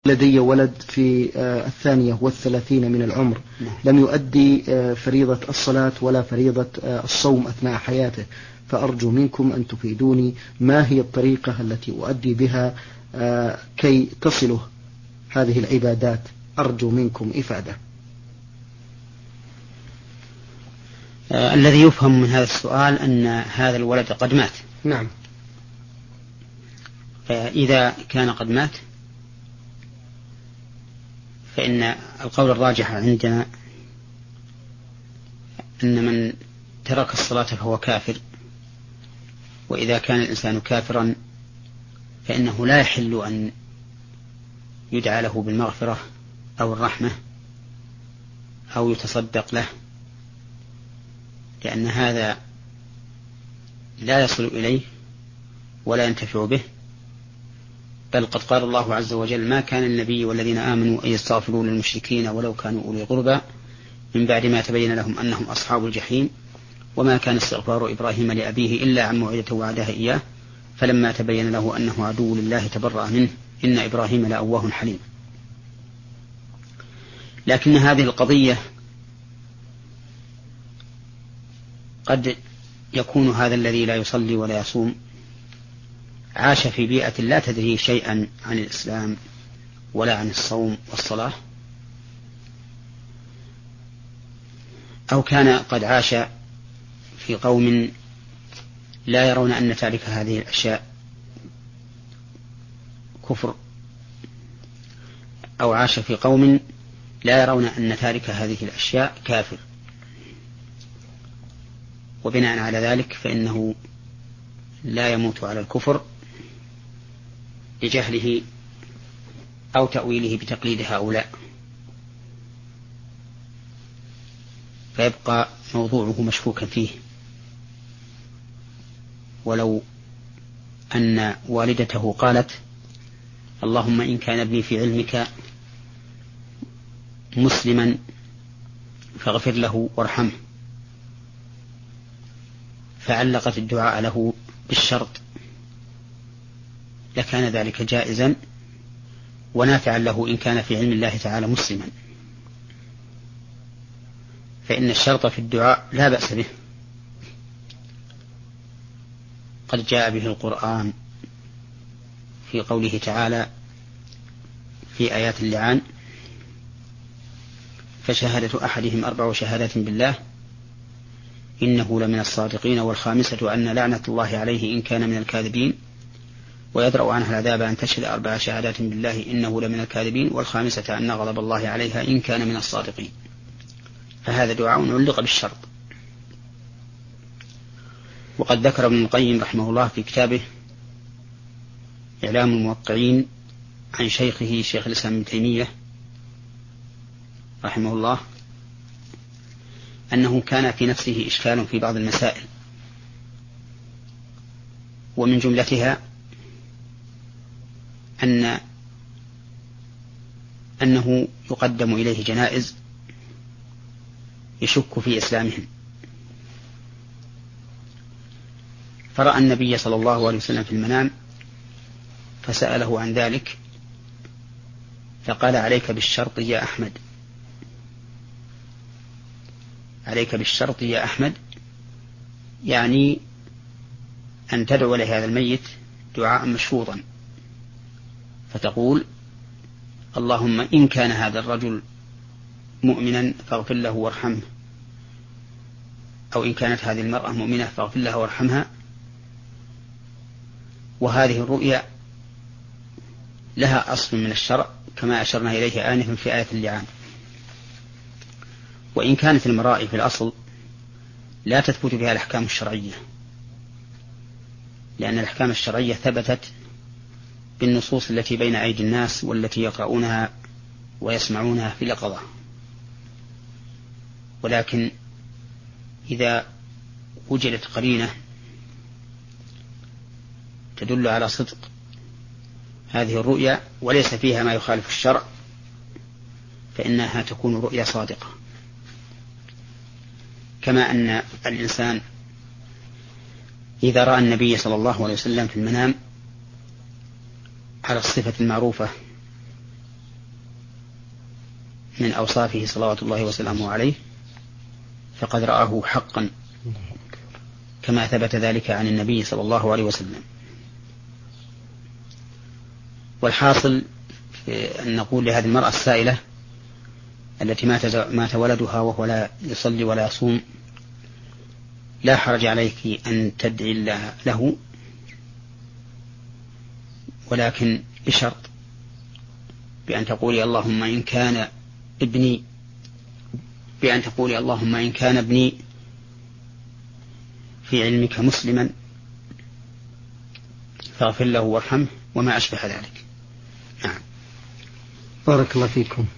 لدي ولد في 32 من العمر لم يؤدي فريضة الصلاة ولا فريضة الصوم أثناء حياته، فأرجو منكم أن تفيدوني ما هي الطريقة التي أؤدي بها كي تصله هذه العبادات. أرجو منكم إفادة. الذي يفهم من هذا السؤال أن هذا الولد قد مات. نعم. فإذا كان قد مات فإن القول الراجح عندنا أن من ترك الصلاة فهو كافر، وإذا كان الإنسان كافرا فإنه لا يحل أن يدعى له بالمغفرة أو الرحمة أو يتصدق له، لأن هذا لا يصل إليه ولا ينتفع به. بل قد قال الله عز وجل: ما كان النبي والذين آمنوا أن يستغفروا للمشركين ولو كانوا أولي قربى من بعد ما تبين لهم أنهم أصحاب الجحيم وما كان استغفار إبراهيم لأبيه إلا عن موعدة وعدها إياه فلما تبين له أنه عدو لله تبرأ منه إن إبراهيم لأواه حليم. لكن هذه القضية قد يكون هذا الذي لا يصلي ولا يصوم عاش في بيئة لا تدري شيئا عن الإسلام ولا عن الصوم والصلاة، أو كان قد عاش في قوم لا يرون أن تارك هذه الأشياء كفر، أو عاش في قوم لا يرون أن تارك هذه الأشياء كافر، وبناء على ذلك فإنه لا يموت على الكفر لجهله أو تأويله بتقليد هؤلاء، فيبقى موضوعه مشكوكا فيه. ولو أن والدته قالت: اللهم إن كان ابني في علمك مسلما فاغفر له وارحمه، فعلقت الدعاء له بالشرط، لكان ذلك جائزا ونافعا له إن كان في علم الله تعالى مسلما، فإن الشرط في الدعاء لا بأس به، قد جاء به القرآن في قوله تعالى في آيات اللعان: فشهادة أحدهم 4 شهادات بالله إنه لمن الصادقين، والخامسة أن لعنة الله عليه إن كان من الكاذبين، ويدرأ عنها العذاب أن تشهد 4 شهادات بالله إنه لمن الكاذبين، والخامسة أن غضب الله عليها إن كان من الصادقين. فهذا دعاء علق بالشرط. وقد ذكر ابن القيم رحمه الله في كتابه إعلام الموقعين عن شيخه شيخ الإسلام ابن تيمية رحمه الله أنه كان في نفسه إشكال في بعض المسائل، ومن جملتها أنه يقدم إليه جنائز يشك في إسلامهم، فرأى النبي صلى الله عليه وسلم في المنام فسأله عن ذلك فقال: عليك بالشرط يا أحمد، عليك بالشرط يا أحمد، يعني أن تدعو لهذا الميت دعاء مشروطا، فتقول: اللهم إن كان هذا الرجل مؤمنا فاغفر له وارحمه، أو إن كانت هذه المرأة مؤمنة فاغفر لها وارحمها. وهذه الرؤيا لها أصل من الشرع كما أشرنا إليه آنفا في آية اللعان. وإن كانت المرائي في الأصل لا تثبت بها الأحكام الشرعية، لأن الأحكام الشرعية ثبتت بالنصوص التي بين أيدي الناس والتي يقرؤونها ويسمعونها في اليقظة. ولكن إذا وجدت قرينة تدل على صدق هذه الرؤيا وليس فيها ما يخالف الشرع فإنها تكون رؤيا صادقة. كما أن الإنسان إذا رأى النبي صلى الله عليه وسلم في المنام على الصفة المعروفة من أوصافه صلوات الله وسلامه عليه فقد رآه حقا كما ثبت ذلك عن النبي صلى الله عليه وسلم. والحاصل أن نقول لهذه المرأة السائلة التي مات ولدها وهو لا يصلي ولا يصوم لا حرج عليك أن تدعي الله له، ولكن بشرط بأن تقولي اللهم إن كان ابني في علمك مسلما فاغفر له وارحمه وما أشبه ذلك. نعم. بارك الله فيكم.